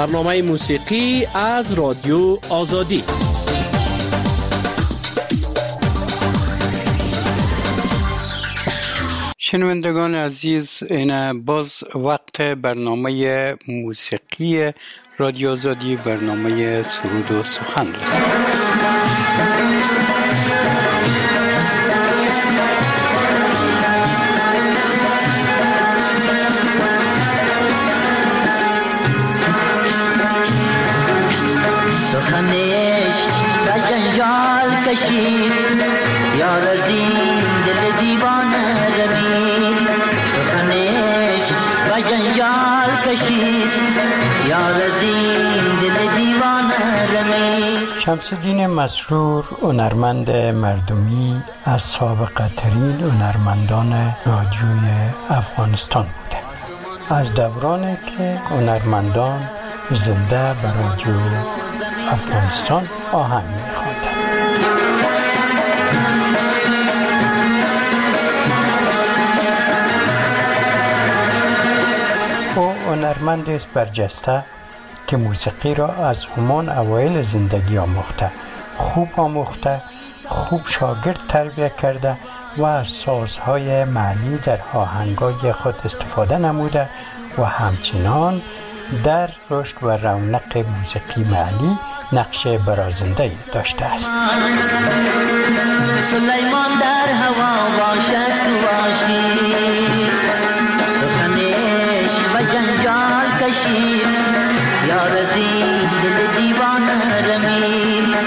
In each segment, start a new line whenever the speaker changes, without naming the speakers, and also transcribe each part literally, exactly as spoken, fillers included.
برنامه موسیقی از رادیو آزادی.
شنوندگان عزیز، این باز وقت برنامه موسیقی رادیو آزادی، برنامه سرود و سخن رسید.
سخنش و جنجال کشید یار از این دل دیوانه رمید. سخنش و جنجال کشید یار از این دل دیوانه رمید.
شمس‌الدین مسرور هنرمند مردمی از سابقه ترین هنرمندان رادیوی افغانستان بوده. از دورانی که هنرمندان زنده به رادیو افغانستان آهنگ می‌خواندند. او هنرمندی است برجسته که موسیقی را از همان اوایل زندگی آموخته، خوب آموخته، خوب شاگرد تربیت کرده و از سازهای محلی در آهنگای خود استفاده نموده و همچنان در رشد و رونق موسیقی محلی نقش برازنده داشته است.
سلیمان در هوا باشد باشی، سخنش و جنجال کشید یار از این دل دیوانه رمید.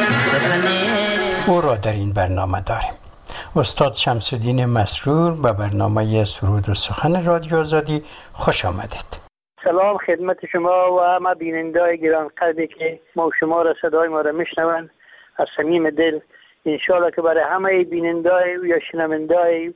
او را در این برنامه داریم. استاد شمس‌الدین مسرور به برنامه سرود و سخن رادیو آزادی خوش آمدید.
سلام خدمت شما و همه بینندگان گرانقدری که ما و شما را صدای ما را میشنوند. از صمیم دل انشالله که برای همه بینندگان یا شنوندگان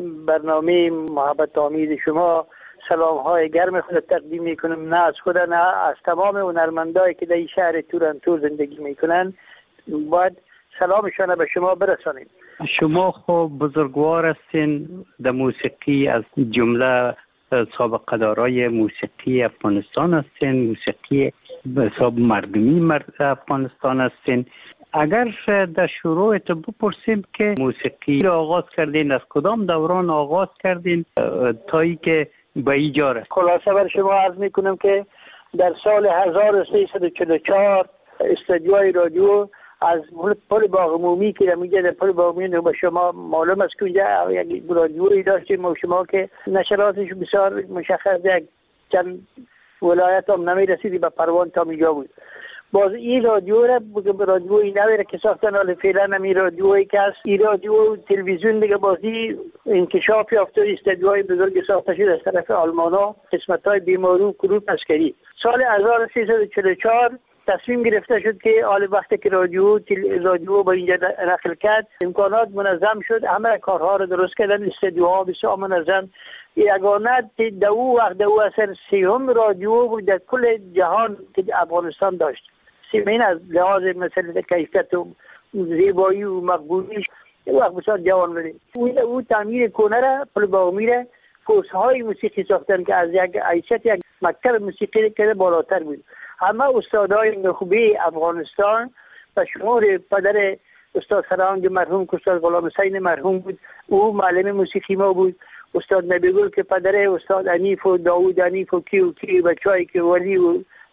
برنامه محبت آمیز شما سلام های گرم خود تقدیم میکنم، نه از خود نه از تمام هنرمندایی که در این شهر تورنتو زندگی میکنن. باید سلامشان به شما برسانیم.
شما خب بزرگوار هستین در موسیقی، از جمله سابقه دارای موسیقی افغانستان هستین، موسیقی به حساب مردمی مرد افغانستان هستین. اگر در شروعت بپرسیم که موسیقی را آغاز کردین، از کدام دوران آغاز کردین تا ای که به اینجا رسید؟
خلاصه بر شما عرض میکنم که در سال هزار و سیصد و چهل و چهار استودیوهای رادیو از پل باغ عمومی که در میگه در پل باغ عمومی به شما معلوم است که اونجا یک رادیویی داشتیم و شما که نشراتش بسیار مشخص یک چند ولایت هم نمی رسیدی به پروان تا میجا بود. باز این رادیو را رادیوی نوی که ساختن، حالا فعلا نمی رادیویی که هست این رادیو تلویزیون دیگه بازی انکشاف یافته، استودیوهای بزرگ ساخته شد از طرف آلمانا، قسمت‌های بیمارو کروپ عسکری. سال هزار و سیصد و چهل و چهار تصمیم گرفته شد که حال وقتی که رادیو رادیو با اینجا نقل کرد امکانات منظم شد، همه کارها رو درست کردن، استودیوها بسیار منظم. یگانه دو وقت دو اثر سیوم رادیو بود در کل جهان که افغانستان داشت. سیمین از لحاظ مثل کیفیت و زیبایی و مقبولیش وقت بسیار جوان بودیم. او, او تعمیر کنه را پل باغمی را کورس‌های موسیقی ساختن که از یک حیثیت یک مکتب موسیقی که بالاتر بود. همه استادای نخبه افغانستان و شمار پدر استاد سرهنگ مرحوم که استاد غلام حسین مرحوم بود، او معلم موسیقی ما بود. استاد نبیگل که پدر استاد انیف و داوود انیف و کی و کی بچه‌ای که ولی و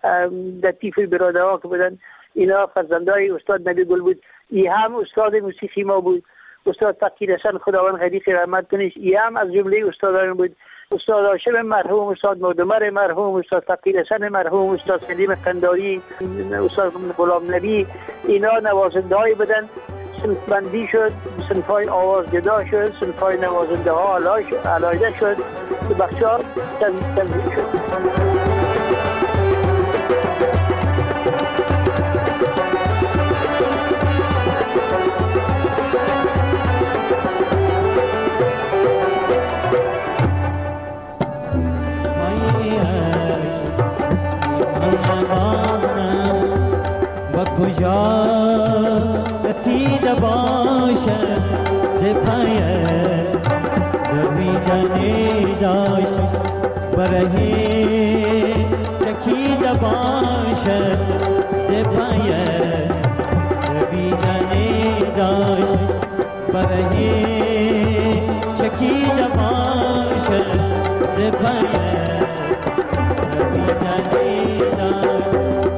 لطیف برادرها که بودن، اینا فرزندای استاد نبیگل بود. ای هم استاد موسیقی ما بود. استاد فقیر حسن خداوند غریق رحمت کنه، ای هم از جمله استادان بود. استاد هاشم مرحوم، استاد مودمر مرحوم، استاد فقیر حسن مرحوم، استاد سلیم قنداری، استاد غلام نبی، اینا نوازنده های بدن. صنف بندی شد، صنف های آواز جدا شد، صنف های نوازنده ها علایده شد، بخش ها تنظیم شد.
کجا رسیده باشد زفایه دویدنی داشت برای چکیده باشد ز پی بیدنی داشت برای چکیده باشد ز پی بیدنی داشت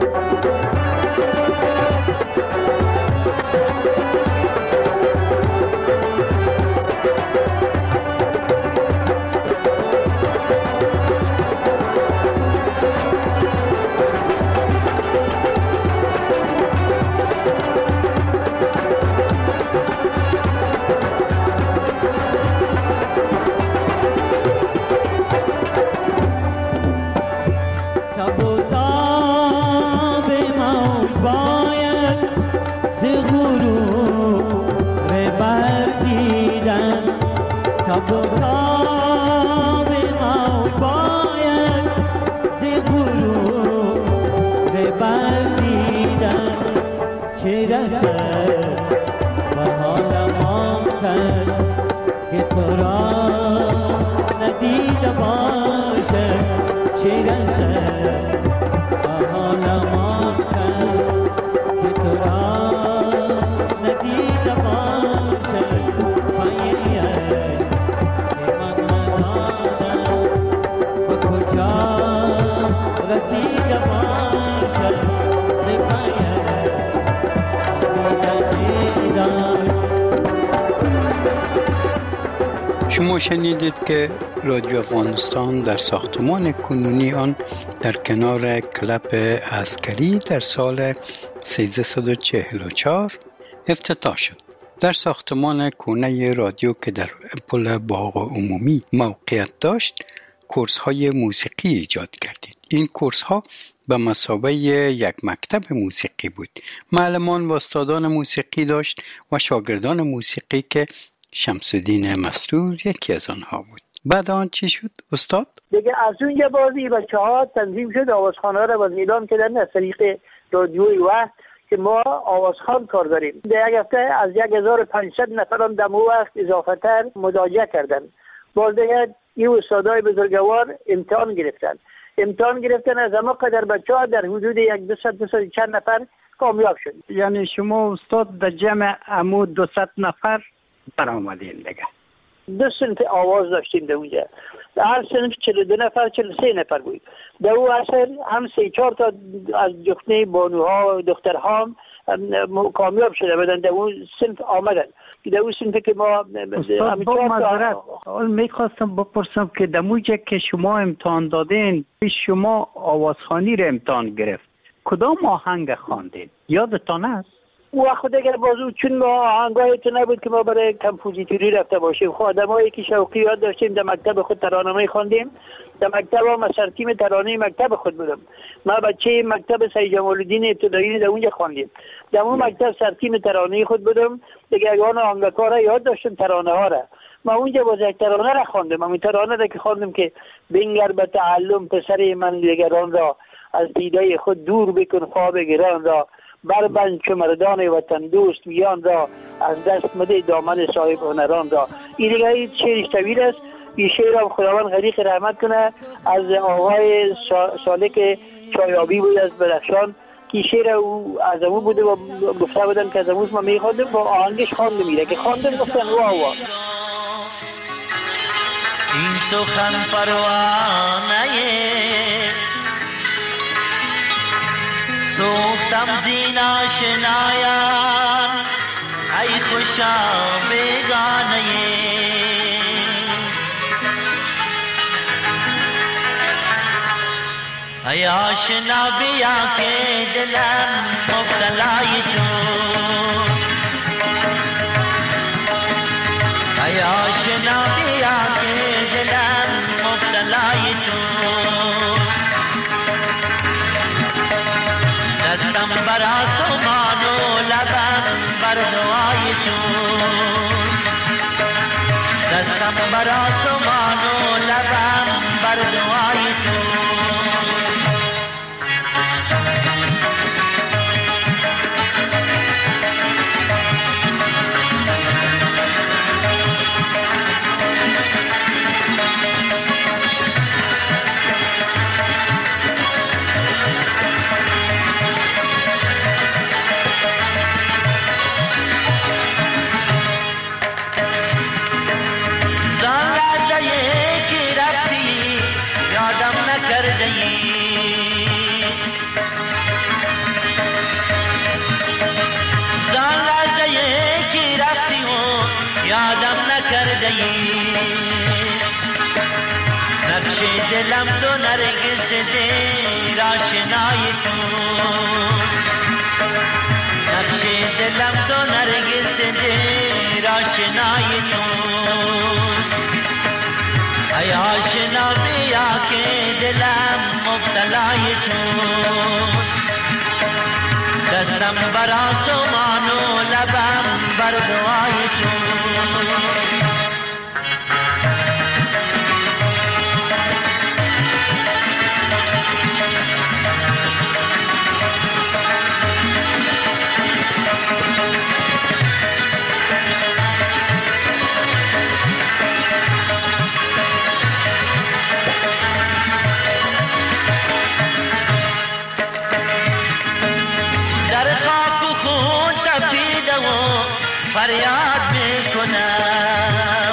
شما شنیدید که رادیو افغانستان در ساختمان کنونی آن در کنار کلب عسکری در سال سیزده چهل و چهار افتتاح شد. در ساختمان کونه رادیو که در پل باغ عمومی موقعیت داشت، کورس های موسیقی ایجاد کردید. این کورس ها به مثابه یک مکتب موسیقی بود. معلمان و استادان موسیقی داشت و شاگردان موسیقی که شمس‌الدین مسرور یکی از آنها بود. بعد آن چی شد استاد؟
دیگه از اونجا بازی بچه ها تنظیم شد، آوازخانه را باز اعلام کردن از طریق رادیوی وقت که ما آوازخوان کار داریم. در یک هفته از یک هزار و پانصد نفران در مو وقت اضافه تر مراجعه کردن. باز دیگه این استادای بزرگوار امتحان گرفتن. امتحان گرفتن از اما قدر بچه ها در حدود یک دویست دویست چند نفر کامیاب شد.
یعنی شما استاد در جمع امو دویست نفر برآمدین دیگه.
دو صنف آواز داشتیم در اونجا. در هر صنف چهل و دو نفر چهل و سه نفر بود. در اون اصل هم سه چهار تا از جفنه بانوها و دخترها هم کامیاب شده بودن، در اون صنف آمدن. در اون صنف که ما
استاد با معذرت میخواستم بپرسم که در موجه که شما امتحان دادین شما آوازخوانی رو امتحان گرفت، کدام آهنگ خواندین؟ یادتان است؟
او وقت دیگر بازو چون ما آهنگای تو نبود که ما برای کمپوزیتوری رفته باشیم. خب آدمایی که شوقی یاد داشتیم در مکتب خود ترانه‌ای خواندیم. در مکتب ما سرتیم ترانه مکتب خود بودم. ما بچه مکتب سید جمال الدین ابتدایی در اونجا خواندیم. در اون مکتب سرتیم ترانه خود بودم. دیگه یگان آهنگکارا یاد داشتم ترانه ها را. ما اونجا باز یک ترانه را خواندم. همین ترانه را که خواندم که بنگر به تعلم پسر من دیگران را، از دیده خود دور بکن خواب گران را، بربند چو مردان وطن دوست میان را، از دست مده دامن صاحب هنران را. این دیگه این شعرش طویل است. این شعر هم خداوند غریق رحمت کنه از آقای سالک چایابی بود از بدخشان که شعر او از امو بوده و گفته بودن که از اموز ما میخواندم با آهنگش خواندم. میره که خواندم گفتن واه واه.
این سخن پروانه سوختم زین آشنایان، ای خوشا بیگانه ای آشنا بیا که دلم مبتلای تو، ای آشنا بیا که دلم مبتلای تو، دستم بر آسمان و لبم بر دعای تو، دستم بر آسمان و لبم بر دعای تو. ای نقش دلم تو نرگس دیر آشنای توست نقش دلم تو نرگس دیر آشنای توست ای آشنا بیا که دلم مبتلای توست دستم بر آسمان و لبم بر دعای توست فریاد میکنم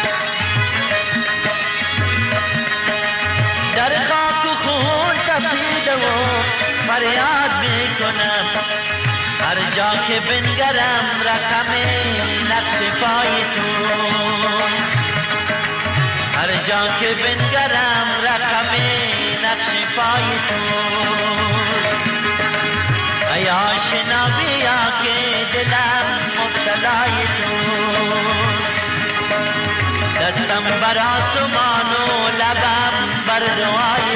در خاک و خون تپیده و فریاد میکنم هر جا که بنگرم رقم نقش پای تو هر جا که بنگرم رقم نقش پای تو ای آشنا بیا که دلم مبتلای توست دستم بر آسمان و لبم بر دعای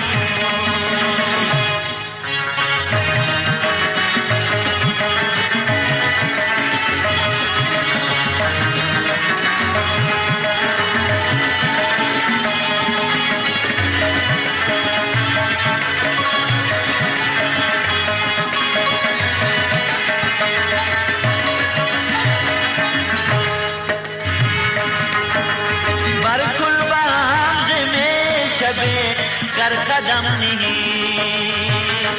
گر قدم نهی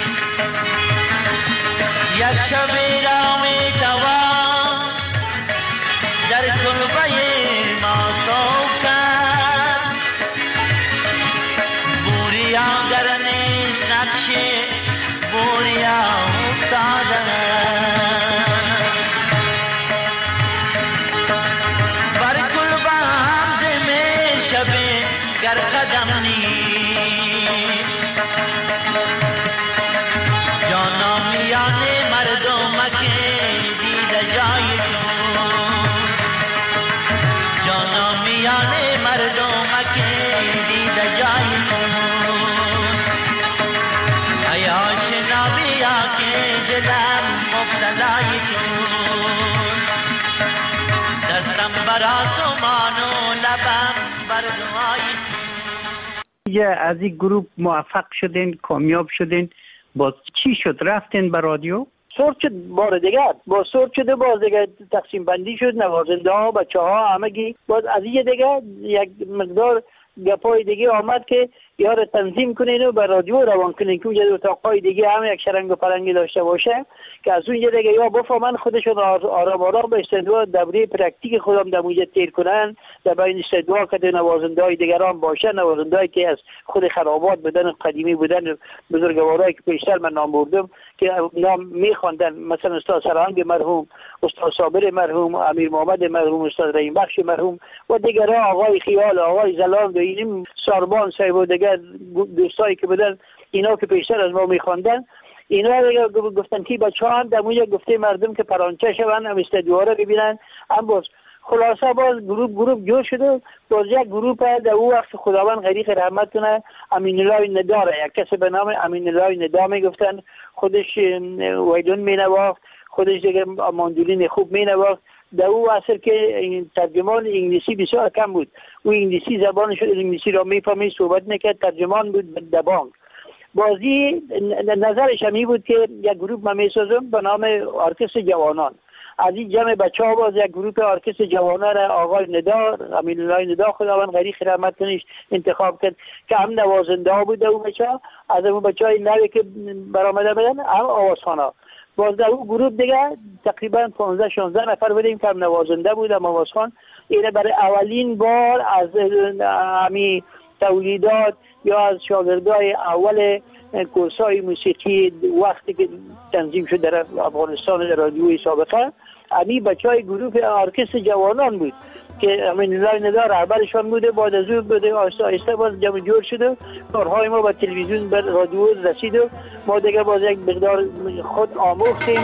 یک شب را می توان در کلبه ما صوف کرد بوریا گر نیست نقش بوریا افتاده بر کلبه همز می شبه گر قدم نهی جانا میان مردم که دیده جای تو جانا میان مردم که دیده جای تو ای آشنا بیا که دلم مبتلای تو دستم بر آسمان و لبم بر دعای
تو از این گروه موفق شدین کامیاب شدین باز چی شد رفتین به رادیو سورت شد بار دیگر با سورت شده باز دیگه تقسیم بندی شد نوازنده ها بچه ها همگی باز از این دیگه یک مقدار گپای دیگه آمد که یار تنظیم کنین و به رادیو روان کنین که اونجا اتاقای دیگه هم یک شرنگ و پرنگی داشته باشه که از اونجا دیگه یا بفهمن خودشون آرام آرام به استدوا دوره پرکتیک خودم در اونجا تیر کنن در بین استدوا که نوازنده های دیگران باشه نوازنده هایی که از خود خرابات بودن قدیمی بودن بزرگوارایی که پیشتر من نام بردم که نام میخواندن مثلا استاد سرهنگ مرحوم استاد صابر مرحوم امیر محمد مرحوم استاد رحیم بخش مرحوم و دیگران آقای خیال آقای زلاند و این ساربان صاحب و دیگر دوستایی که بودن اینا که پیشتر از ما میخواندن اینا گفتن که بچه‌ها هم دموی گفته مردم که پرانچه شون هم استدیوها رو ببینن هم باز خلاصه باز گروپ گروپ جور شده باز یک گروپ در او وقت خداوند غریق رحمت کنه امین الله نداره یک کسی به نام امین الله ندا میگفتن خودش ویدون مینواخت خودش دیگه ماندولین خوب مینواخت در او اصل که ترجمان انگلیسی بسیار کم بود او انگلیسی زبانش انگلیسی را میفهمید صحبت میکرد ترجمان بود در بانک بازی نظرش همی بود که یک گروپ من میسازم به نام ارکستر جوانان از این جمع بچه ها باز یک گروپ ارکستر جوانان را آقای ندا امین الله ندا خداوند غریق رحمت کنیش انتخاب کرد که هم نوازنده ها بود اون بچه ها از اون بچه های نوی که برآمده بودن هم آوازخوان ها باز در اون گروپ دیگه تقریبا پانزده شانزده نفر بودیم که هم نوازنده بود هم آوازخوان اینه برای اولین بار از همی تولیدات یا از شاگردای اول کورسای موسیقی وقتی که تنظیم شد در افغانستان در رادیوی سابقه امی بچه های گروه ارکستر جوانان بود که امین الله ندا رهبرشان بوده. بعد از اون بوده آهسته آهسته باز جمع جور شد، کارهای ما به تلویزیون به رادیو رسید و ما دیگه باز یک مقدار خود آموختیم.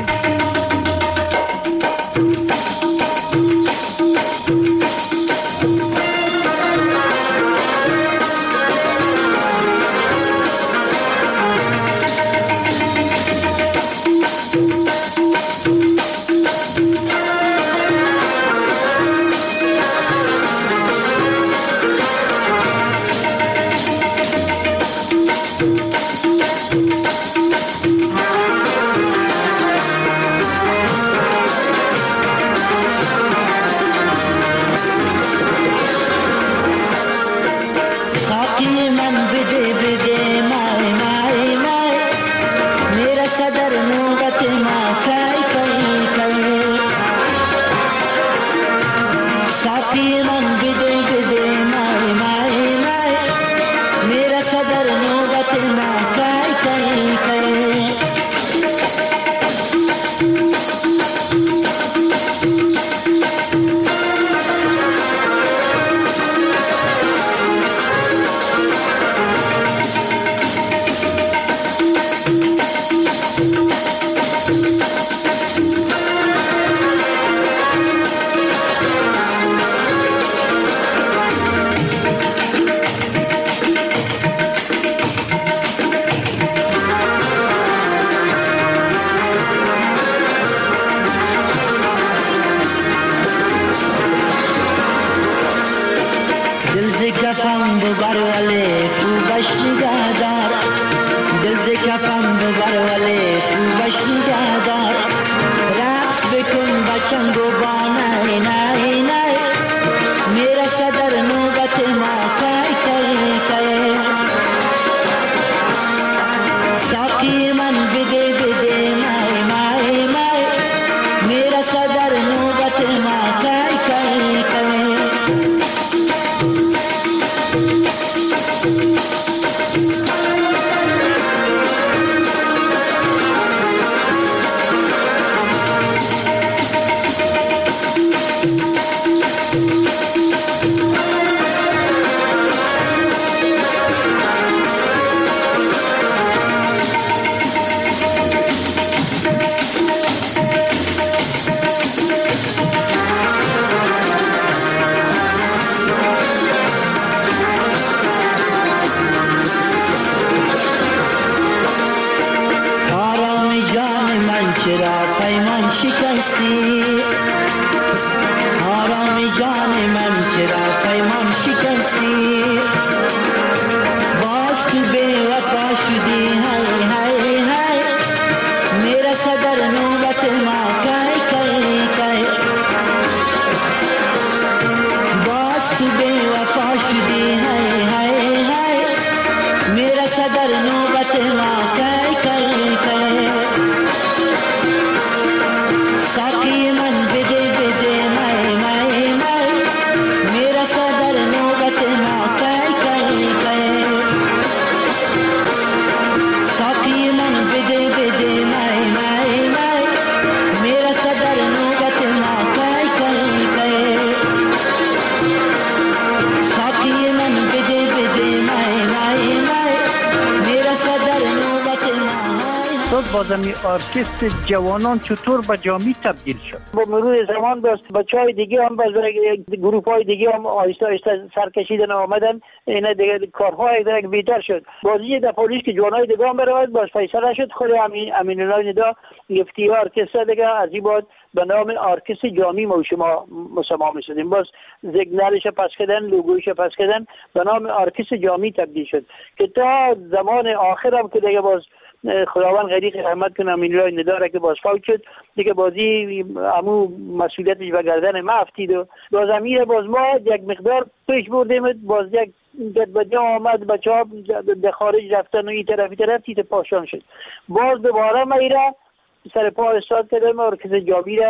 بازمی ارکستر جوانان چطور به جامی تبدیل شد؟ با مرور زمان باز بچهای دیگه هم باز گروه های دیگه هم آهسته آهسته سرکشیدن آمدن، اینا دیگه کارهای دیگه بیشتر شد. بازی در پلیس که جوانای دیگه هم برآمد باز فیصله شد خود امین امین الله ندا گفتی ارکستر دیگه از این بعد به نام ارکستر جامی ما شما مسما می‌شدیم. باز سیگنالش پس کردن، لوگوش پس کردن، به نام ارکستر جامی تبدیل شد که تا زمان آخر هم که دیگه باز خداوند غریق رحمت کنه امین الله نداره که باز فوت شد دیگه، بازی امو مسئولیتش به گردن ما افتید و باز امیر باز ما یک مقدار پیش بردیم، باز یک بدبدی آمد، بچه ها در خارج رفتن و این طرفی طرف تیت پاشان شد. باز دوباره ما ایره سر پا استاد کردم ارکستر جامی را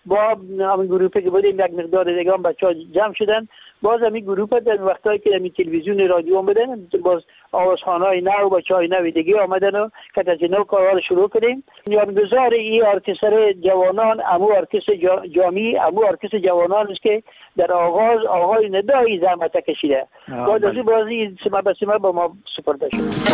با همین گروپی که بودیم یک مقدار دیگه هم بچه‌ها جمع شدن، باز همین گروپ در وقتایی که همین تلویزیون رادیو آمدن، باز آوازخوان‌های نو بچه‌های نو دیگه آمدن و که از نو کارها رو شروع کردیم. بنیانگذار این ارکستر جوانان امو ارکستر جا جامی امو ارکستر جوانان است که در آغاز آقای ندایی زحمت کشیده. بعد از این بازی سما به سما با ما سپرده شد.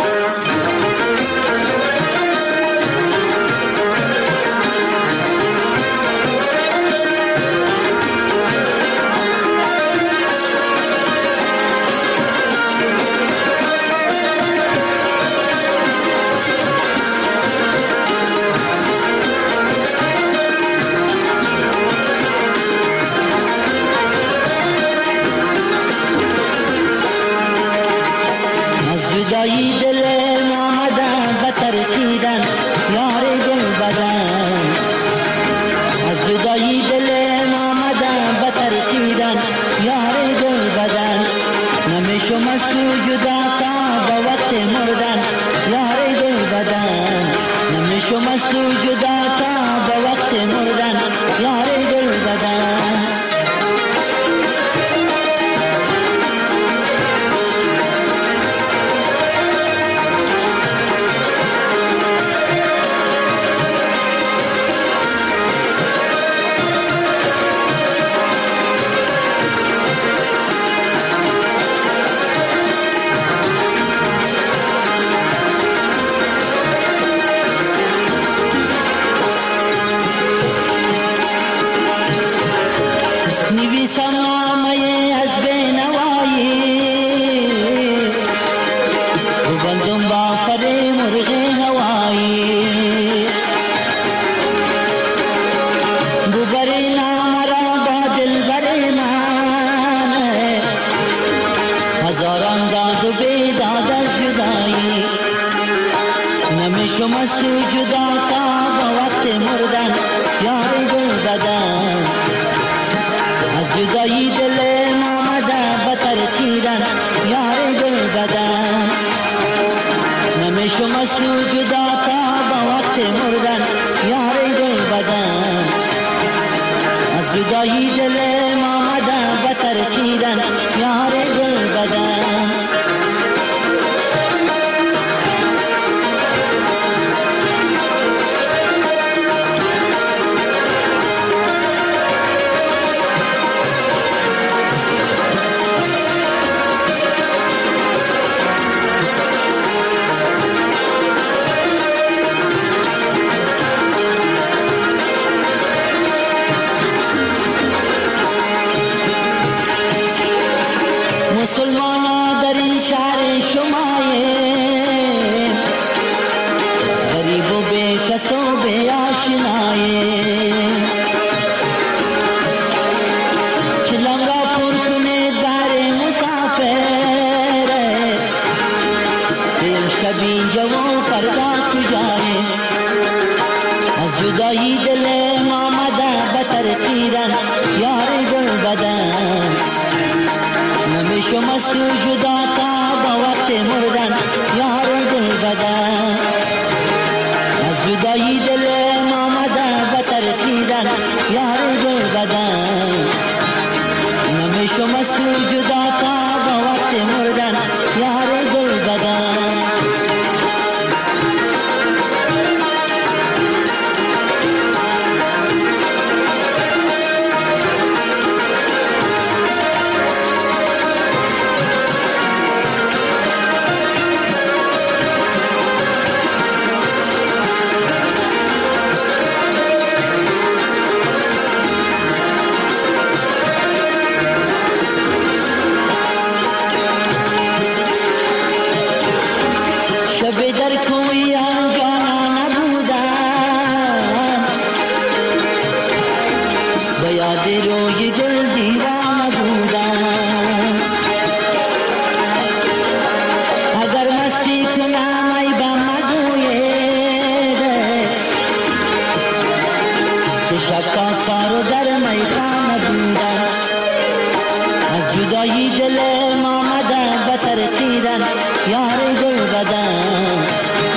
جدایی دل نامدن بتر کیدن یار دل بدن، از جدایی دل نامدن بتر کیدن یار دل بدن، نمیشم از تو جدا تا به وقت مردن یار دل بدن، نمیشم از تو جدا تا به وقت مردن یار دل بدن.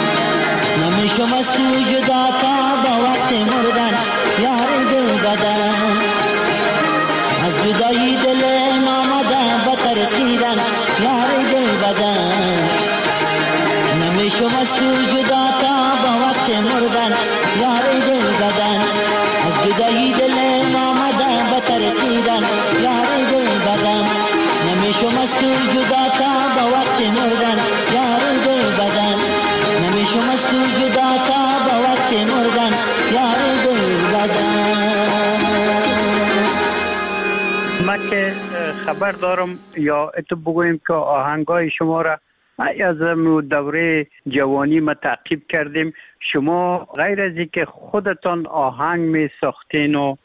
شما سو جدا تا با وقت مردن یار دل بدن
مستور جدا تا با وقت مردن یار دل زدن از جدایی دل آمدن به ترکیدن یار دل زدن نمیشو مستور جدا تا با وقت مردن یار دل زدن نمیشو مستور جدا تا با وقت مردن یار دل زدن.
ما که خبر دارم یا اتو بگویم که آهنگای شما را از دوره جوانی ما تعقیب کردیم. شما غیر از اینکه خودتان آهنگ می ساختین و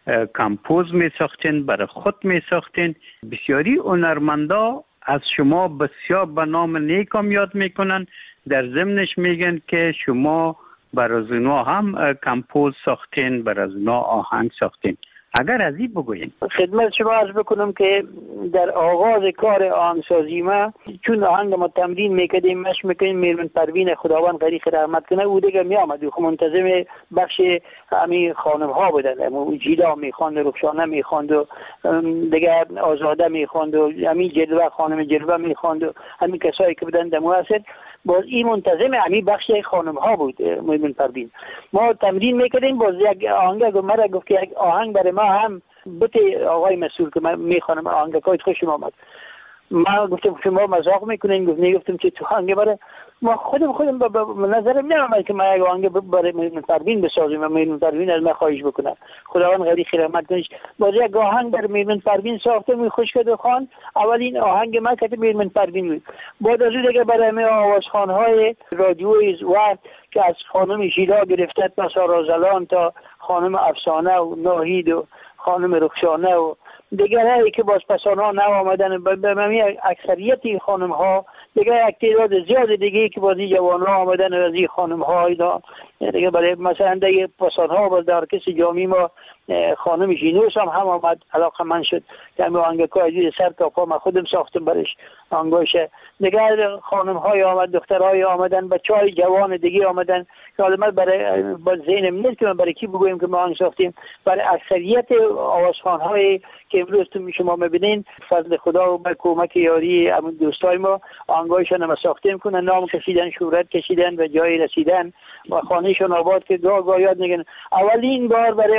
کمپوز می ساختین، برای خود می ساختین، بسیاری هنرمندا از شما بسیار به نام نیکم یاد میکنن، در ضمنش میگن که شما برای اونا هم کمپوز ساختین، برای اونا آهنگ ساختین. اگر از این بگوین.
خدمت شما عرض بکنم که در آغاز کار آهنگسازی ما چون آهنگ ما تمرین میکردیم مشق میکنیم، میرمن پروین خداوند غریق رحمت کنه او دیگه میامد خب منتظم بخش همین خانم ها بودن، همون جیلا میخواند، رخشانه میخواند و دیگه آزاده میخواند و همین جلوه خانم جلوه میخواند و همین کسایی که بودن دمو اصل باز این منتظم همین بخش خانم ها بود. میرمن پروین ما تمرین میکردیم، باز یک آهنگ مرا گفت که یک آهنگ برای ما هم بته آقای مسئول که من میخوانم آهنگای خوشم آمد. ما گفتم شما مزاق میکنین؟ گفت نه. گفتم که تو آهنگ برای ما خودم خودم به نظرم نمیاد که من یک آهنگ برای میرمن پروین بسازم و میرمن پروین از من خواهش بکنه. خداوند غریق رحمت کنه. باز یک آهنگ برای میرمن پروین ساختم، خوش کرد و خوان. اولین آهنگ من که میرمن پروین بود. بعد از اون دیگه برای می آوازخوان‌های رادیوی وقت که از خانم ژیلا گرفته تا سارازلان تا خانم افسانه و ناهید و خانم رخشانه و دیگرایی که باز پسانا نو آمدن، به معنی اکثریتی خانم ها دیگه یک تعداد زیاد دیگه که بازی جوان ها آمدن و از این خانم ها اینا دیگه برای مثلا دیگه پسان ها باز در کسی جامی ما خانم جینوس هم هم آمد، علاقه من شد که همه آهنگای سر تا پا من خودم ساختم برش آهنگاشه. دیگه خانم های آمد، دختر های آمدن، بچه های جوان دیگه آمدن که حالا من برای با ذهنم نیست که من برای کی بگویم که ما آهنگ ساختیم. برای اکثریت آوازخوان های که امروز شما میبینین فضل خدا و با کمک یاری همون دوستای ما آهنگایشان هم ساختیم کنن، نام کشیدن، شهرت کشیدن و جای رسیدن و خانهشون آباد که گاه گاه یاد میگن. اولین بار برای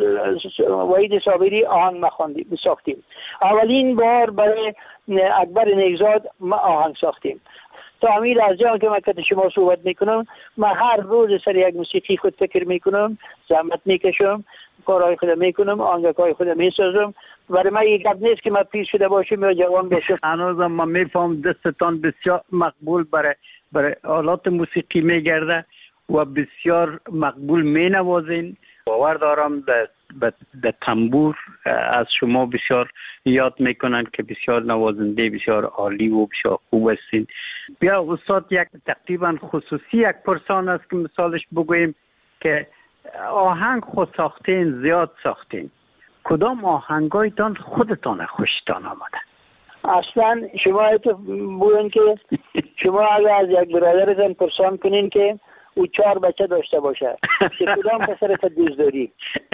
وحید صابری آهنگ مخواندیم ساختیم، اولین بار برای اکبر نیکزاد ما آهنگ ساختیم. تا همین لحظه که من که شما صحبت میکنم من هر روز سر یک موسیقی خود فکر میکنم، زحمت میکشم، کارهای خودم میکنم، آهنگای خودم میسازم. برای من یک گپ نیست که من پیر شده باشم یا جوان باشم.
هنوزم من میفهم دستتان بسیار مقبول برای برای آلات موسیقی میگرده و بسیار مقبول مینوازین. باور دارم در در تنبور از شما بسیار یاد میکنن که بسیار نوازنده بسیار عالی و بسیار خوب هستین. بیا استاد یک تقریبا خصوصی یک پرسان است که مثالش بگوییم که آهنگ خود ساختین، زیاد ساختین، کدام آهنگایتان خودتان خوشتان آمده؟
اصلا شما تو بگوین که شما اگر از یک برادرتان پرسان کنین که او چهار بچه داشته باشه که کدام پسرت دوست داری؟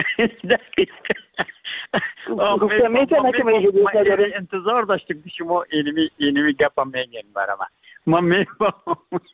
گفته میتونه که من
انتظار داشتیم که شما اینمی اینمی گپا میگین برای من. ما میفهم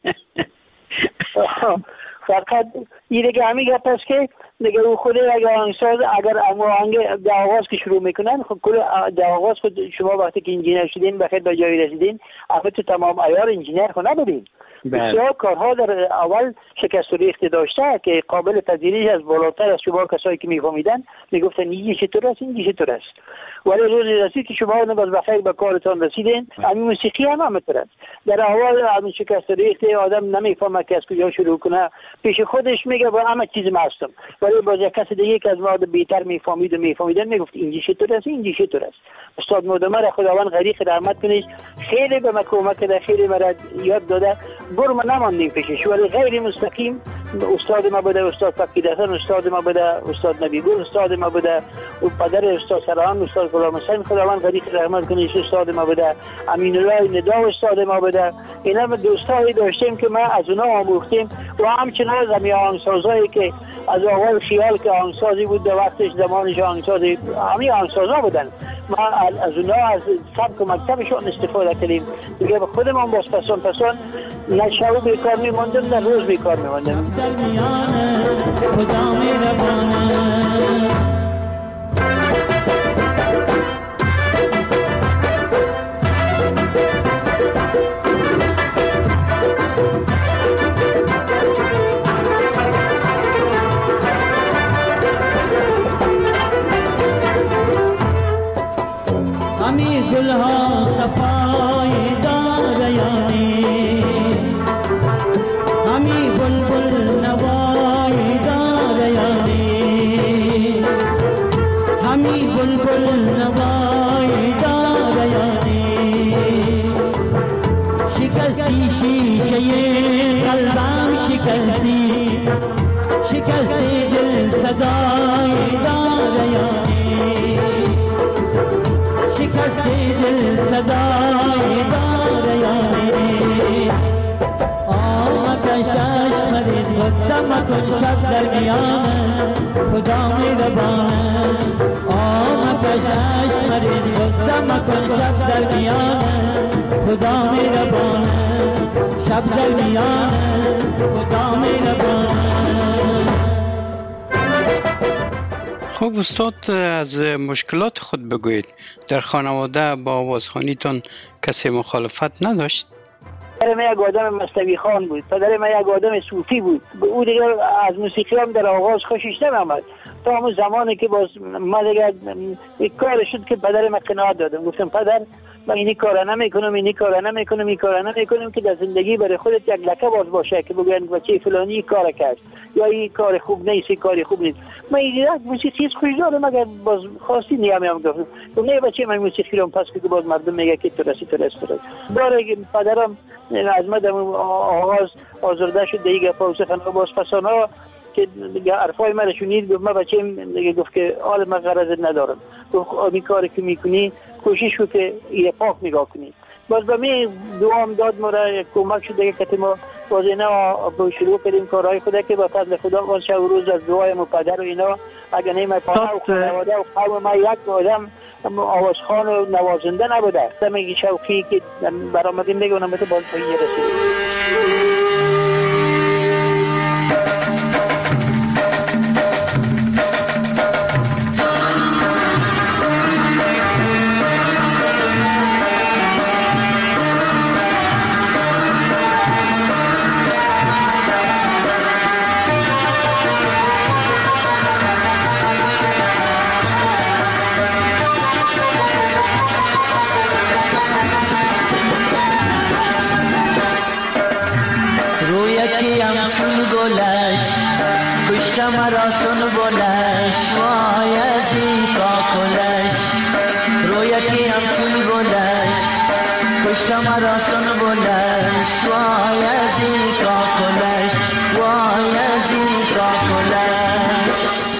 فقط این دیگه همین گپ است که دیگه او خود اگر آهنگساز اگر آهنگ در آغاز که شروع میکنن خب کل در آغاز خود شما وقتی که انجینر شدین بخیر به جایی رسیدین اما تو تمام عیار انجینر خود نبودین. بسیار کارها در اول شکست و ریخت داشته که قابل پذیری از بالاتر از شما کسایی که میفهمیدن میگفتن این چطور است این چطور است، ولی روزی رسید که شما باز بخیر به کارتان رسیدین. همین موسیقی هم همینطور است. در اول همین شکست و ریخت آدم نمیفهمه که از کجا شروع کنه، پیش خودش میگه با همه چیز مستم، ولی باز یک کس دیگه که از ما بیشتر میفهمید و میفهمیدن میگفت این چطور است این چطور است. استاد مدمر خداوند غریق رحمت کنه خیلی به من کمک کرده، خیلی مرا یاد داده. برو ما نماندیم پیشش، ولی غیر مستقیم استاد ما بوده استاد فقیدحسن، استاد ما بوده استاد نبیگل، استاد ما بوده و پدر استاد سران استاد غلام حسین خداوند غریق رحمت کنه استاد ما بوده، امین الله ندا استاد ما بوده. اینا دوستایی داشتیم که ما از اونها آموختیم و همچنان زمین آهنگسازایی که از اول خیال که آهنگسازی بود در وقتش زمانش آهنگسازی همین آهنگسازا بودن ما از اونها از سبک و مکتبشون استفاده کردیم دیگه. به خودمون باز پسان پسان نه شب بیکار میماندم نه روز بیکار میماندم.
در میان خدا مهربانه همی گلها صفای داریانی همی بلبل نوای داریانی همی بلبل نوای داریانی شکستی شیشه قلبم شکستی شکستی دل صدای داریانی شکستی دل صدای داریانی آمکن شش مریض غصه مکن شب در میان خدا مهربانه آمکن شش مریض غصه مکن شب در میان خدا مهربانه شب در میان خدا مهربانه.
خب استاد از مشکلات خود بگویید. در خانواده با آوازخوانیتان کسی مخالفت نداشت؟
پدر من یک آدم مستوی خان بود، پدر من یک آدم صوفی بود. او دیگه از موسیقی هم در آغاز خوشش نمی‌آمد تا همون زمانی که باز ما دیگه یک کار شد که پدر من قناعت دادم. گفتم پدر من اینی کارا نمیکنم اینی کارا نمیکنم این کارا نمیکنم که در زندگی برای خودت یک لکه باز باشه که بگن بچه فلانی کار کرد یا این کار خوب نیست این کار خوب نیست. من یک موسیقی خوش دارم مگر باز خواستی نیام گفتم نه بچه من موسیقی رو پس که باز مردم میگه که تو رسی تو رسی داره. پدرم از مدام آغاز آزرده شد دیگه پاوسه خانه باز پسانا که حرفای من شنید گفت من بچه‌م دیگه گفت که حال من غرض ندارم. گفت این کاری که میکنی کوشش کن که یه پاک نگاه کنی. باز به می دوام داد مرا کمک شد دیگه که ما باز اینا با شروع کردیم کارهای خدا که با فضل خدا باز شب و روز از دعای پدر و اینا اگه نه پدر و خانواده و قوم ما یک آدم آوازخوان و نوازنده نبوده. دمیگه شوقی که برآمدیم دیگه اونم باز پایین رسید.
مرا سن بلش وای ازی کاکلش رویتی هم چون بلش کشت مرا سن بلش وای ازی کاکلش وای ازی کاکلش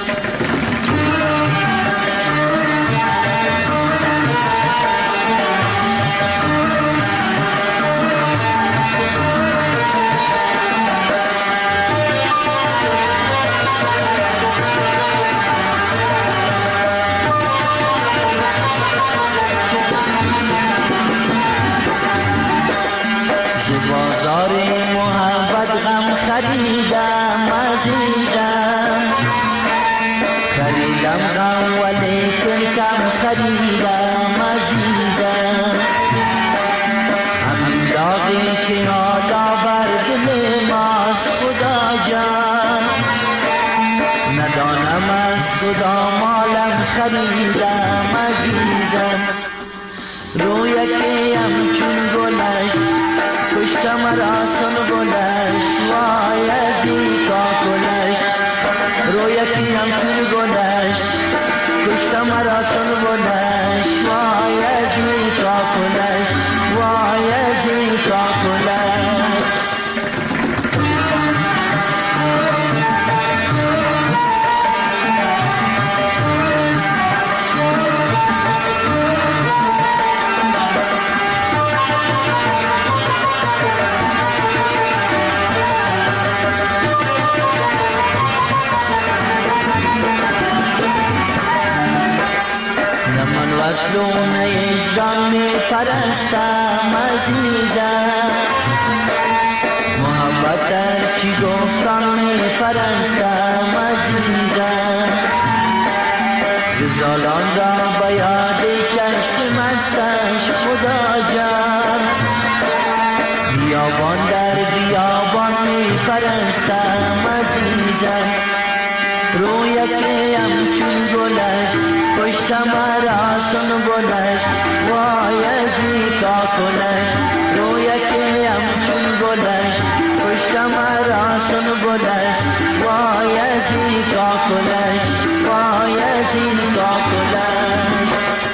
خریدم عزیزم خریدم غم ولیکن کم خریدم عزیزم همین داغی که حالا بر دل ماست خدا جان ندانم از خدا مالم خریدم عزیزم رویتیم چون گلش کشت مرا سن گلش وای ازی کاکلش رویتیم چون گلش کشت مرا سن گلش وای ازی وصلونه جان می پرستم عزیزم، محبت چی گفتم می پرستم عزیزم، رزالان را به یاد چشم مستش خدا جان، بیابان در بیابان می پرستم عزیزم، رویت همچون گلش پشتم را سن گلش، وای ازی کا کنش، رویت همچون گلش پشتم را سن گلش، وای ازی کا کنش، وای ازی کا کنش.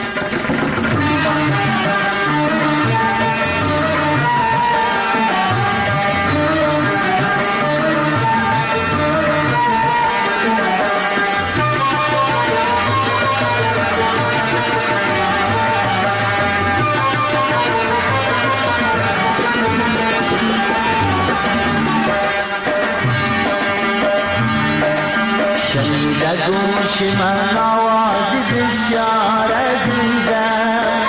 شنیده گوش من آواز بسیار عزیزم،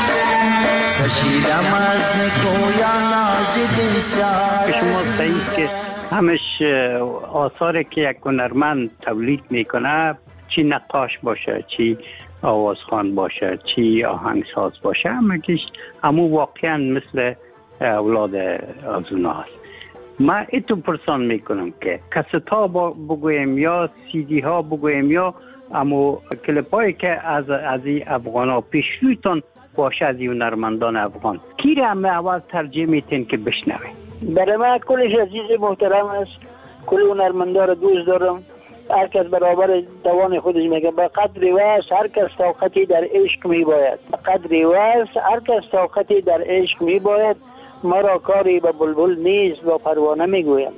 کشیدم از نکویان ناز بسیار.
شما صحیح که همش آثاری که یک هنرمند تولید میکنه، چی نقاش باشه، چی آوازخوان باشه، چی آهنگساز باشه، همه همو واقعا مثل اولاد از اوناست. من ایتو پرسان میکنم که کست ها بگویم یا سی دی ها بگویم یا امو کلیپ هایی که از از افغان ها پیش رویتان باشه از این هنرمندان افغان، کی را همه اول ترجیح میتین که بشنوه؟ برای من کلش عزیز محترم است، کل هنرمندا را دوست دارم، هر کس برابر توان خودش میگه. به قدر وست هر کس طاقتی در عشق میباید، به قدر وست هر کس طاقتی در عشق میباید، ما را کاری به بلبل نیست با پروانه میگویم.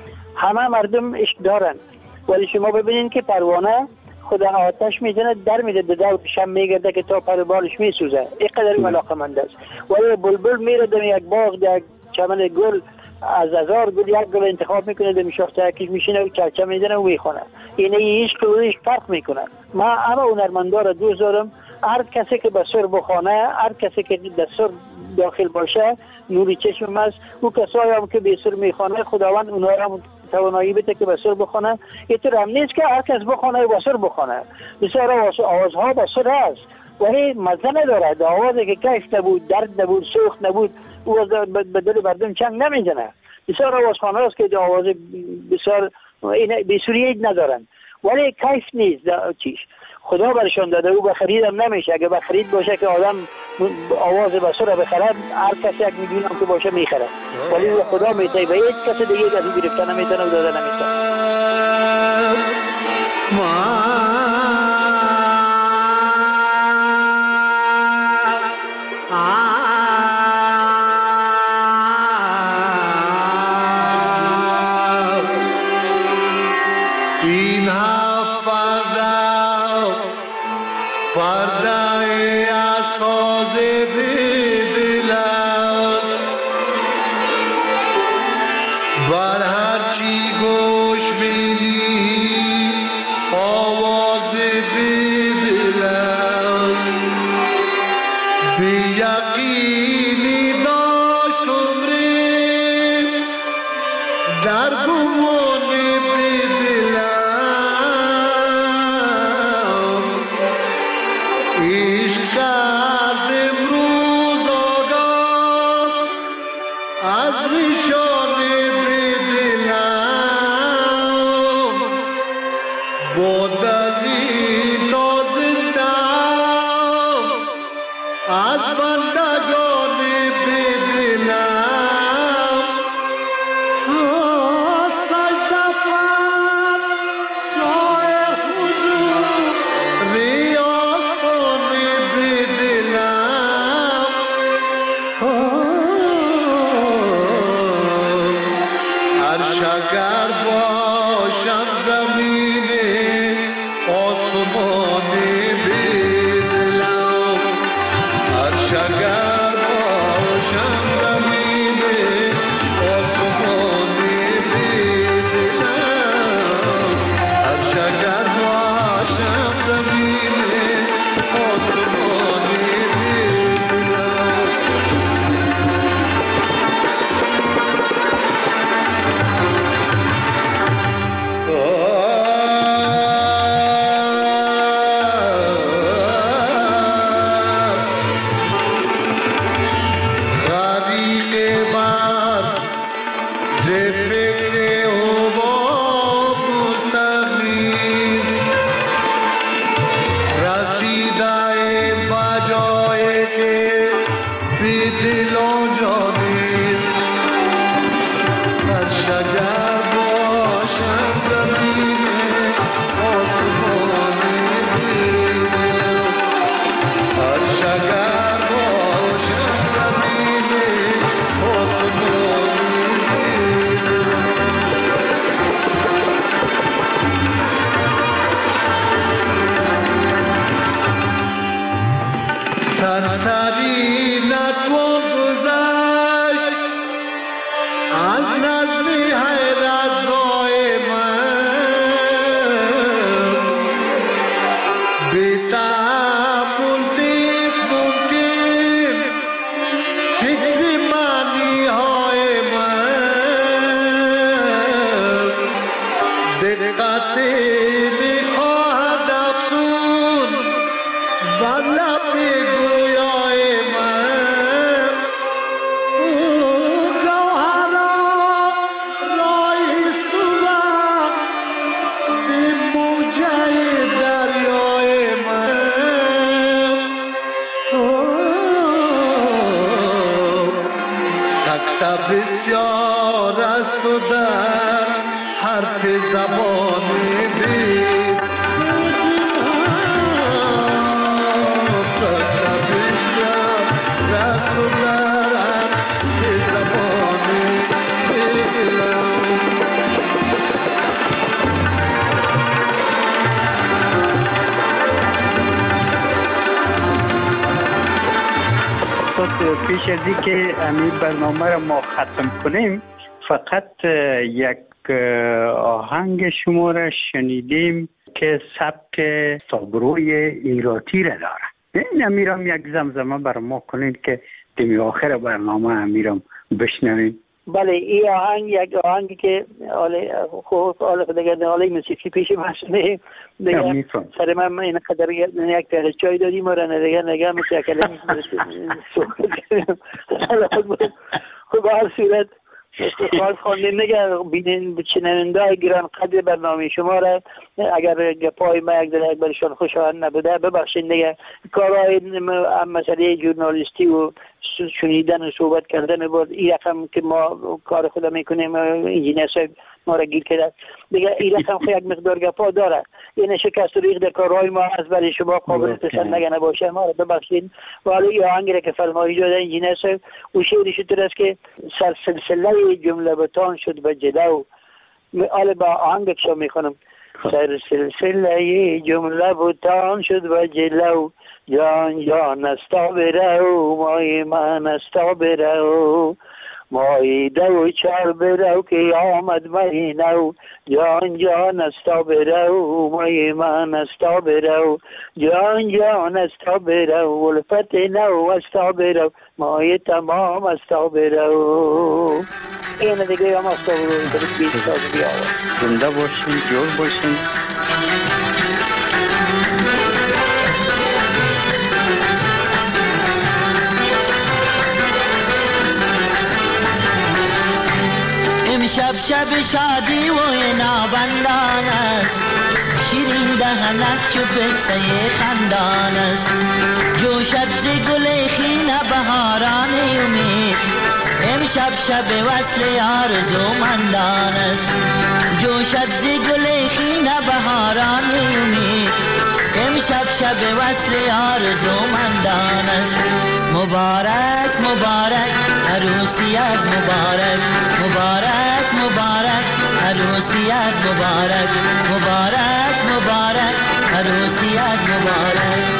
همه مردم عشق دارن، ولی شما ببینین که پروانه خدا آتش میزنه در میده به دور شم میگرده که تا پر بالش میسوزه، اینقدر علاقمند است. ولی بلبل میره در یک باغ در چمن گل، از هزار گل یک گل انتخاب میکنه، در شاخه یکیش میشینه و چرچه میزنه و میخونه. اینه عشق و عشق فرق میکنه. ما همه هنرمندا را دوست دارم، هر کسی که به سر بخونه، هر کسی که در سر داخل باشه نوری چشم است. او کسایی هم که به سر میخونه خداوند اونها را توانایی بده که به سر بخونه. اینطور هم نیست که هر کس بخونه و به سر بخونه. بسیار آوازها به سر هست ولی مزه نداره. آوازی که کیف نبود، درد نبود، سوخت نبود، او به دل مردم چنگ نمیزنه. بسیار آوازخانه هست که آواز بسیار بسوریه ندارن ولی کیف نیست. چیش خدا برشان داده، او به خرید هم نمیشه. اگه به خرید باشه که آدم آواز بسر رو بخرد، هر کسی یک میلیون هم که باشه میخره، ولی او خدا میته و هیچ کسی دیگه از او گرفته نمیتونه و داده نمیتونه.
Oh بی دل و جانی هر شجر باشم زمین آسمانی هر شجر باشم زمین آسمانی سرسری نتوان گذشت از نظم حیرت رای من بی تحمل نیست ممکن فکر معنی های من دقتی میخواهد افزون بر لب گویای من گوهرا رایست و به موجه دریای من سکته بسیار است و در حرف زبانی بی
پیش از این که همین برنامه را ما ختم کنیم فقط یک آهنگ شما را شنیدیم که سبک سابروی ایراتی را داره. این امیرم یک زمزمه بر ما کنید که دمی آخر برنامه امیرم بشنویم. بله این آهنگ یک آهنگی که آله خوب آله دیگه آله موسیقی پیش ماشینه دیگه سر من این قدر یک تا چای دادیم و دیگه نگاه میشه کلمه خب هر صورت خواهد خواندیم نگه بینین چننده گران قدر برنامه شما را اگر گپای ما یک در یک برشان خوشایند نبوده ببخشید نگه کارهای مسئله ژورنالیستی و شنیدن و صحبت کردن بود این رقم که ما کار خدا میکنیم انجینیر صاحب ما را گیر کرده دیگه این رقم خیلی یک مقدار گپا داره این شکست ریخ در کارهای ما از برای شما قابل پسند نگه نباشه ما را ببخشید و حالا این آهنگی را که فرمایی داده انجینیر صاحب او شعرش طور است که سر سلسله جمله بتان شد به جلو حالا با آهنگ شما میخونم سر سلسله جمله بتان شد و جلو جان جان استا برو مای من استا برو مای دو چار برو که آمد مای نو جان جان استا برو مای من استا برو جان جان استا برو ولفت نو استا برو مای تمام استا برو این دیگه هم استا برو این دیگه بیست تا بیاور
زنده باشین جور باشین
شب شب شادی و نابندان است شیرین دهنک چو پسته خندان است جوشد ز گل خیل بهاران امید امشب شب وصل آرزومندان است جوشد ز گل خیل بهاران امید امشب شب وصل آرزومندان است مبارک مبارک عروسیت مبارک مبارک مبارک عروسیت مبارک مبارک مبارک عروسیت مبارک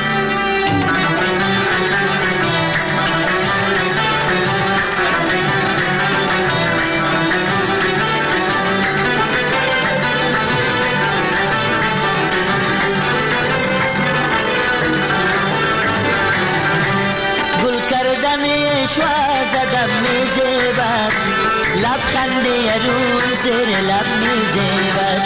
شوا زدم میزیبد لبخنده روی زیر لب میزیبد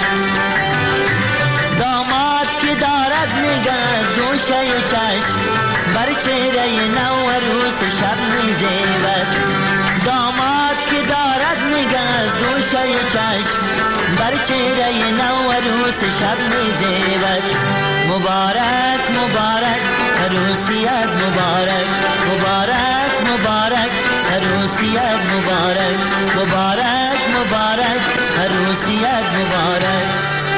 داماد که دارد نگاه از گوشه چشم بر چهره نو عروس شب میزیبد داماد که دارد نگاه از گوشه چشم بر چهره نو عروس شب میزیبد مبارک مبارک عروسیت مبارک مبارک مبارک عروسیت مبارک مبارک مبارک عروسیت مبارک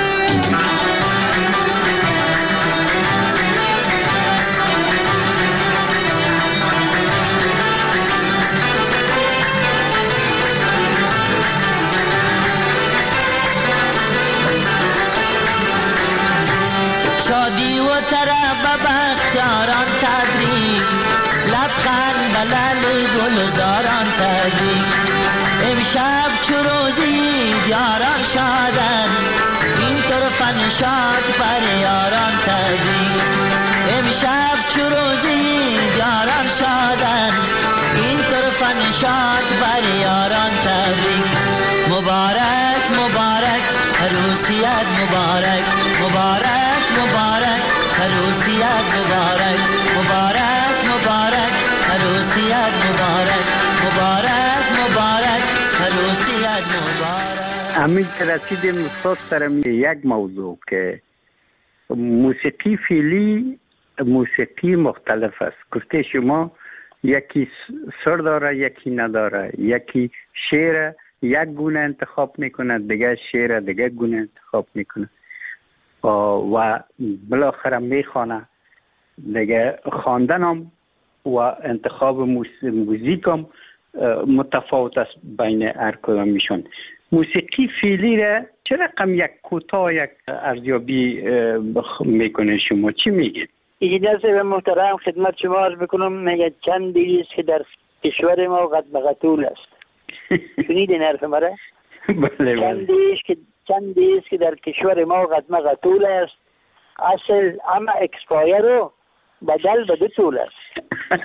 شادی و طرب بختیاران تبریک لبخند بلل گلزاران تبریک امشب چو روزی یاران شادن این طرف نشاط بر یاران تبریک امشب چو روزی یاران شادن این طرف نشاط بر یاران تبریک مبارک مبارک عروسیت مبارک مبارک مبارک عروسیت مبارک مبارک مبارک عروسیت مبارک مبارک مبارک عروسیت مبارک.
همین که رسیدیم استاد سرم یک موضوع که موسیقی فعلی موسیقی مختلف است. گفته شما یکی سر داره یکی نداره، یکی شعر یک گونه انتخاب میکنه دیگه شعر دیگه گونه انتخاب میکنه و بالاخره میخوانه دیگه. خواندن هم و انتخاب موزیک هم متفاوت است بین هر کدامشون. موسیقی فعلی را چه رقم یک کوتاه یک ارزیابی میکنه شما؟ چی میگید؟
اجازه به محترم خدمت شما عرض بکنم. میگه چند دیست که در کشور ما قد مقتول است. شنیدین حرف مرا؟
بله بله.
چند دیست که چند دیست که در کشور ما قد مقتول است. اصل اما اکسپایر رو بدل به دو طول است.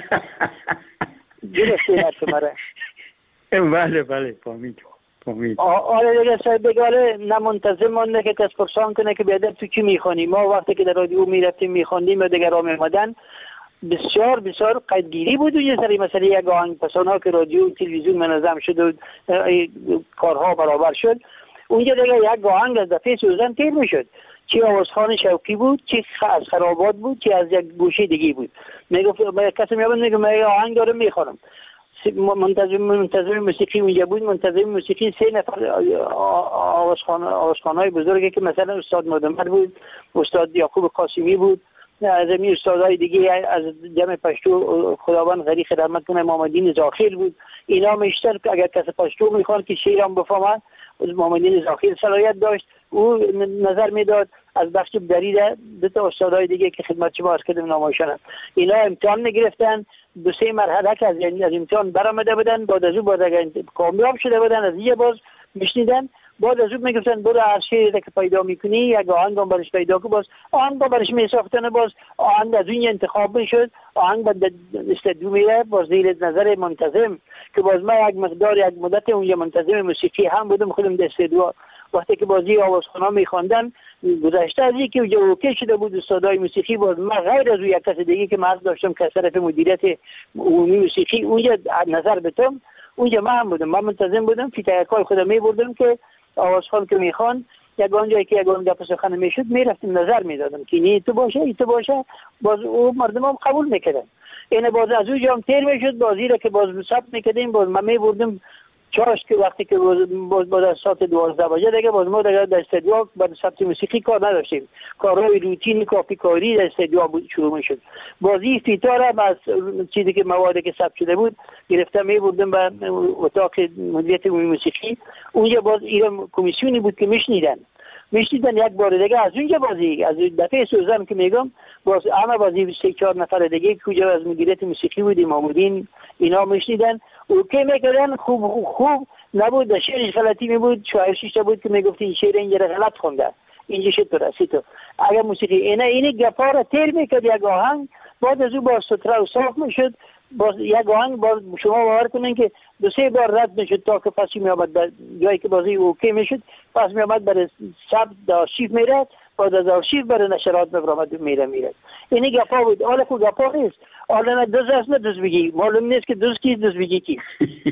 گرفتین حرف مرا؟
بله بله فهمید فهمید.
آره دیگه صاحب بگاره نه منتظم مانده که کس پرسان کنه که بیادر تو چی میخوانی. ما وقتی که در رادیو میرفتیم میخوندیم و دیگر را میمدن بسیار بسیار قدگیری بود اونجا سری مثلا یک آهنگ پسان ها که رادیو و تلویزیون منظم شد و کارها برابر شد. اونجا دیگه یک آهنگ از دفعه سوزن تیر میشد، چی آوازخان شوقی بود، چی از خرابات بود، چی از یک گوشه دیگه بود. میگفت کسی میابند میگه من آهنگ دارم میخوانم. منتظم منتظم موسیقی اونجا بود. منتظم موسیقی سه نفر آوازخان آوازخانای بزرگی که مثلا استاد مدمر بود، استاد یعقوب قاسمی بود، از این استادای دیگه از جمع پشتو خداوند غریق رحمت کنه محمدین زاخیل بود. اینا میشتر اگر کسی پشتو میخوان که شعرم بفهمن محمدین زاخیل صلاحیت داشت، او نظر میداد. از بخش دریده دو تا استادای دیگه که خدمت شما عرض کردم نامشون، اینا امتحان میگرفتن. دو سه مرحله که از از امتحان برآمده بودن، بعد از اون بعد اگر کامیاب شده بودن از یه باز میشنیدن، بعد از اون میگفتن برو هر شعری که پیدا میکنی یک آهنگ هم برش پیدا کن. باز آهنگ برش میساختن، باز آهنگ از اون انتخاب میشد. آهنگ بعد استدیو میره باز زیر نظر منتظم که باز ما یک مقدار یک مدت اونجا منتظم موسیقی هم بودم خودم در استدیو. وقتی که بازی آوازخونا میخواندن گذشته از اینکه اونجا اوکی شده بود استادای موسیقی، باز من غیر از یک کس دیگه که مرز داشتم که از طرف مدیریت عمومی موسیقی اونجا نظر بتم، اونجا من هم بودم. من منتظم بودم فیتایکای خودم میبردم که آوازخوان که میخوان یک آنجایی که یک آن گپ سخن میشد میرفتم نظر میدادم که این تو باشه این تو باشه. باز او مردم هم قبول میکردن. اینه باز از اونجا هم تیر میشد بازی را که باز ثبت میکردیم. باز من میبردم چاش که وقتی که باز باز از ساعت دوازده بجه دیگه باز ما دیگه در استدیو بعد ثبت موسیقی کار نداشتیم. کارهای روتین کافی کاری در استدیو بود شروع میشد. بازی فیتار از چیزی که موادی که ثبت شده بود گرفته میبردم به اتاق مدیریت عمومی موسیقی. اونجا باز ایران کمیسیونی بود که میشنیدن میشنیدن یک بار دیگه از اونجا بازی از دفعه سوزن که میگم باز همه بازی سه چهار نفر دیگه که از مدیریت موسیقی بود محمودین اینا میشنیدن اوکی میکردن. خوب خوب خوب نبود شعرش غلطی می بود. شاعر شیشته بود که میگفت این شعر اینجا غلط خونده اینجا شد تو رسی تو اگر موسیقی اینه اینی گپا را تیر میکرد یک آهنگ بعد از او باز ستره و صاف میشد. باز یک آهنگ باز شما باور کنین که دو سه بار رد میشد تا که پسی میامد در جایی که بازی اوکی میشد پس میامد برای سب آرشیو میرد بعد از آرشیو برای نشرات میبرامد میره میره. اینی گپا بود. حالا که گپا نیست. حالا نه دوز است نه دوز بگی معلوم نیست که دوز کیست دوز بگی کیست.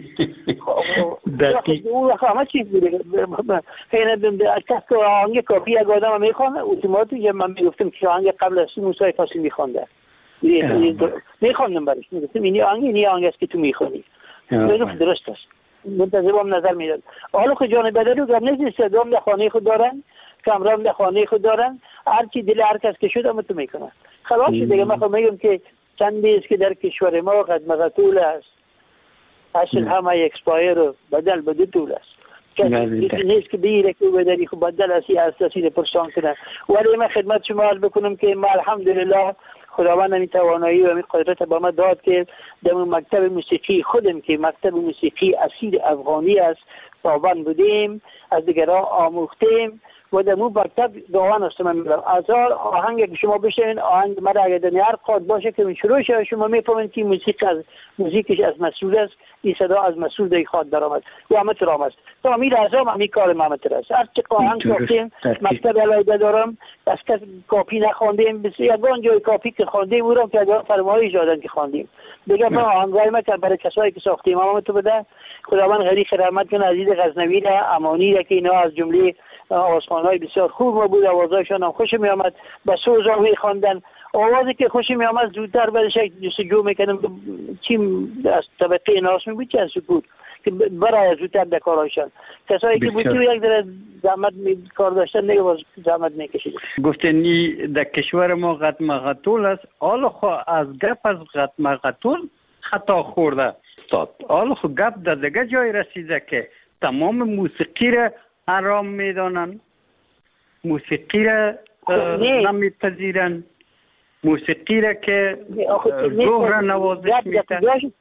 اون همه چیز بوده. اینه کس که آهنگ کافی یک آدم میخوانه اتوماتیک من میگفتم که آهنگ قبل از موسیقی فاسی میخوانده میخوندم برش، میگفتم این آهنگ این آهنگ است که تو میخونی. میگفت درست است، منتظرم نظر میداد. حالا خود جان بدلو گم نیست، صدام در خانه خود دارن، کامرام در خانه خود دارن، هر چی دل هر کس که شد هم تو میکنن. خلاص دیگه من خود میگم که چندی است که در کشور ما قد مقتول است، اصل همه اکسپایر و بدل بده طول است. کسی نیست که بگیره که بدلی خب بدل اسی اساسی پرسان کنه. ولی من خدمت شما عرض بکنم که ما الحمدلله خداوند این توانایی و این قدرت با ما داد که در مکتب موسیقی خودم که مکتب موسیقی اصیل افغانی است پابند بودیم، از دیگران آموختیم و در اون مکتب دعوان است. من میگم از آهنگ که شما بشنوین، آهنگ مرا اگر در هر قاد باشه که من شروع شه شما میفهمید که موسیقی از موزیکش از مسئول است، این صدا از مسئول در خود درآمد و همت رام است. تا امیر اعظم همی کار محمد است. هر چه آهنگ ساختیم مکتب علیحده دارم، از کس کاپی نخواندیم، بس یگان جای کاپی که خواندیم او را که اگر فرمایش دادن که خواندیم. دیگه ما آهنگای ما که برای کسایی که ساختیم ما تو بده، خداوند غریق رحمت کنه. عزیز غزنوی را، امانی را که اینا از جمله آوازخوان‌های بسیار خوب ما بود، آوازهایشان هم خوش می آمد، با سوزا می خواندن. آوازی که خوش می آمد زودتر برش جستجو میکنم چی از طبقه ناس می بود چه از بود که برای زودتر در کارهایشان. کسایی که بود یک در زحمت کار داشتن دیگه باز زحمت میکشید.
گفتنی در کشور ما قد مقتول است، حالا خو از گپ از قد مقتول خطا خورده استاد. حالا خو گپ در دیگه جای رسیده که تمام موسیقی را حرام میدانن، موسیقی را نمیپذیرن، موسیقی را که روح را نوازش میتن.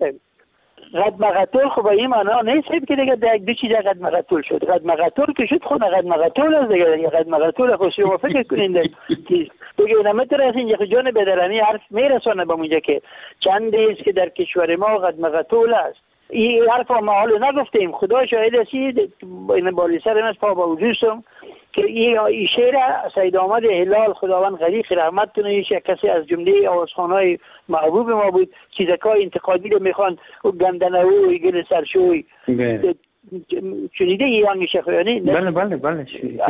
قد مقتول خب این معنا نیست که دیگه در دو چیز قد مقتول شد. قد مقتول که شد خود قد مقتول است دیگه. قد مقتول خود شما فکر کنید دیگه نمیتونه از اینجا جان بدرانی حرف میرسونه به اونجا که چند است که در کشور ما قد مقتول است. این حرف ما حالا نگفتیم، خدا شاهد است. این بالی سر من پا با وجودم که این شعر سید احمد هلال خداوند غریق رحمت کنه، یک کسی از جمله آوازخوان‌های محبوب ما بود. چیزکای انتقادی رو میخوان و گندنه‌وی گل سرشوی شنیده این آهنگ شخویانی؟
بله بله بله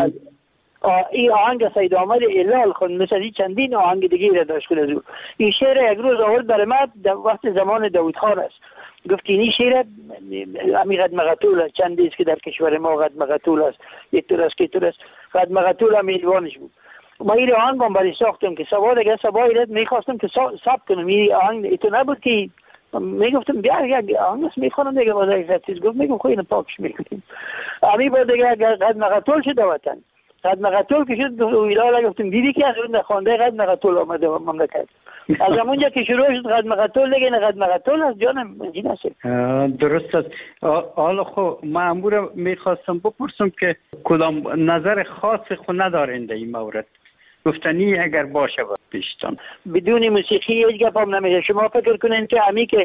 این آهنگ سید احمد هلال خود مثل چندین آهنگ دیگه را داشت کنه. این شعر یک روز آورد برای من در وقت زمان داوود خان است. گفت این شعر امی قد مقتول است، چندی است که در کشور ما قد مقتول است، یک طور است که طور است. قد مقتول هم ایلوانش بود. ما این آهنگ هم برای ساختم که سبا دیگه سبا ایرد میخواستم که ثبت کنم. این آهنگ ایتو نبود که میگفتم بیا یک آهنگ است میخوانم دیگه باز یک چیز گفت میگم خب اینو پاکش میکنیم. امی با دیگه قد مقتول شد وطن. قد مقتول که شد ویلا گفتم دیدی که از اون خوانده قد مقتول آمده مملکت. از همونجا که شروع شد قد مقتول دیگه قد مقتول از جانم این است.
درست است. حالا خب مأمور میخواستم بپرسم که کدام نظر خاص خود ندارین در این مورد، گفتنی اگر باشه پیشتان. بدون موسیقی هیچ گپ هم نمیشه. شما فکر کنین که امی که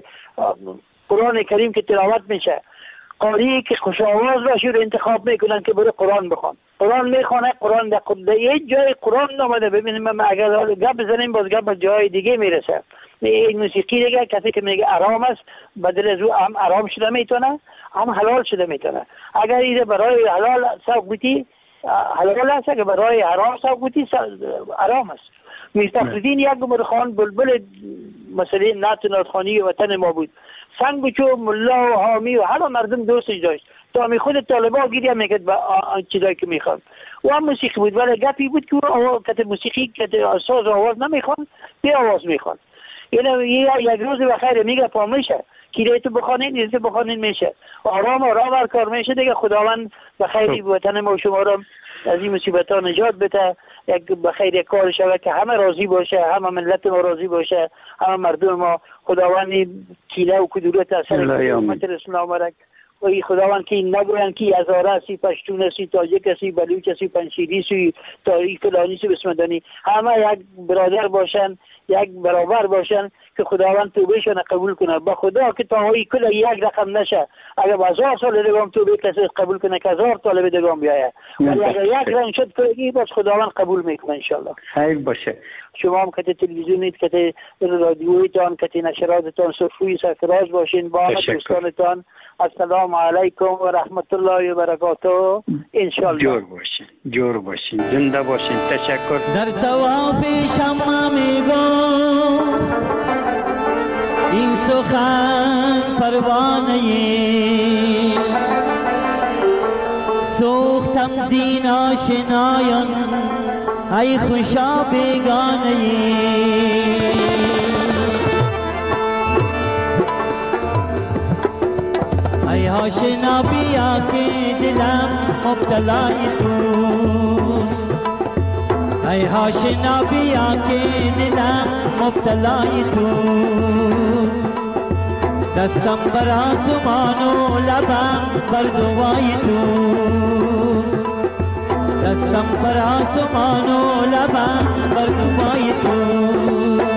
قرآن کریم که تلاوت میشه، قاری که خوش آواز باشه رو انتخاب میکنن که برای قرآن بخوان. قرآن میخونه، قرآن در یک جای قرآن نامده. ببینیم ما اگر گپ بزنیم باز گپ جای دیگه میرسه. این موسیقی دیگه کسی که میگه آرام است بدل از او هم آرام شده میتونه، هم حلال شده میتونه. اگر ایده برای حلال سوق بودی حلال است، اگر برای حرام سوق بودی آرام است. مستفیدین یک عمر خان بلبل مثلا نعت ناتخوانی وطن ما بود. سنگ بچو ملا و حامی و همه مردم دوستش داشت. تا می خود طالبا گیری هم میکرد با چیزایی که میخوان. و هم موسیقی بود ولی گپی بود که کت موسیقی کت ساز آواز نمیخوان، بی آواز میخوان. یعنی یک روز بخیر میگه پا میشه که تو بخوانین ایزه بخوانین میشه آرام آرام هر کار میشه دیگه. خداوند بخیری وطن ما و شما را از این مصیبت ها نجات بده، یک بخیر یک کار شود که همه راضی باشه، همه ملت ما راضی باشه، همه مردم ما. خداوند کینه و کدورت اثر امت رسول آمرک و خداوند که این نگوین که هزاره هستی، پشتون هستی، تاجک هستی، بلوچ هستی، پنشیری هستی، تاریخ فلانی هستی، بسمدانی، همه یک برادر باشن، یک برابر باشن
که خداوند توبهشان قبول کنه. با خدا که تا هایی کل یک رقم نشه، اگر با هزار سال دگام توبه کسی قبول کنه که هزار طالب دگام بیایه، ولی اگر یک رنگ شد که باز خداوند قبول میکنه انشالله.
خیر باشه.
شما هم که تلویزیونیت، که رادیویتان، که نشراتتان صفوی سرفراز باشین. با همه دوستانتان السلام علیکم و رحمت الله و برکاته انشالله.
جور باشین، جور باشین، زنده باشین. تشکر.
در طواف شمع میگم این سخن پروانه سوختم زین آشنایان ای خوشا بیگانه ای آشنا بیا که دلم مبتلای توست ای آشنا بیا که دلم مبتلای توست دستم بر آسمان و لبم بر دوای توست دستم بر آسمان و لبم بر دوای توست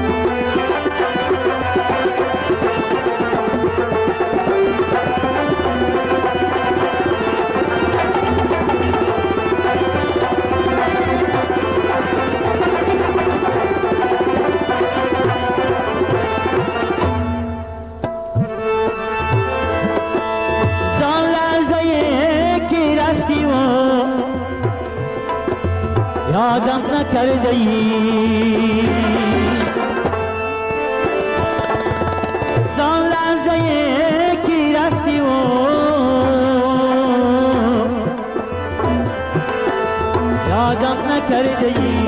یادم نکرده ای زان لحظه که رفتی و یادم نکرده ای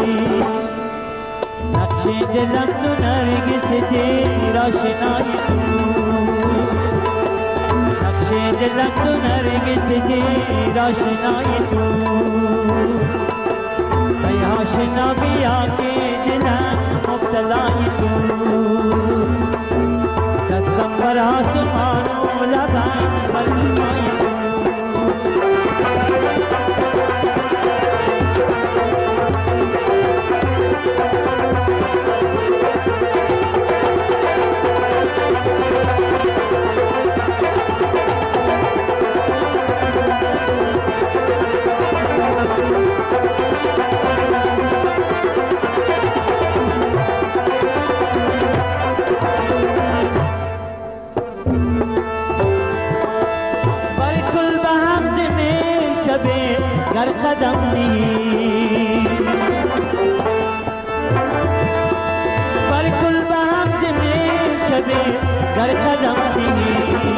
نقش دلم تو نرگس تیر آشنای تو نقش دلم تو نرگس تیر آشنای تو ای آشنا بیا که دلم مبتلای تو دستم بر آسمان و لبم بر دوای تو گر قدم نی بر کل به هم زمین شبه گر قدم نی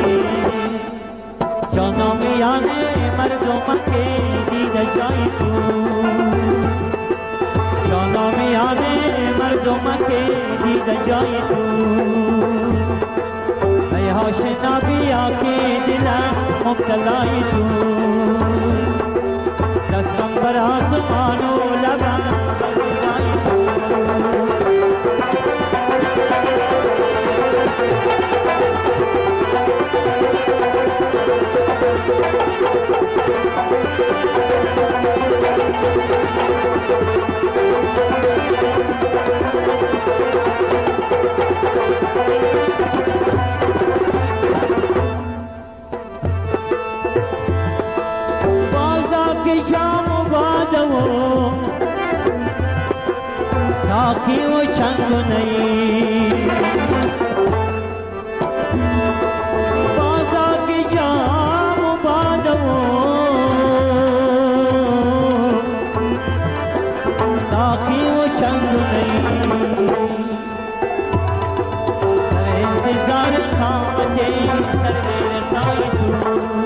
جانا میانه مردم که دیده جای تو جانا میانه مردم که دیده جای تو ای آشنا بیا که دلم مبتلای تو دستم بر آسمان و لبم بر دوای تو ساقی و چنگ و نی بازا کی جام و بادو ساقی و چنگ و نی در انتظار قامت در رسائی تو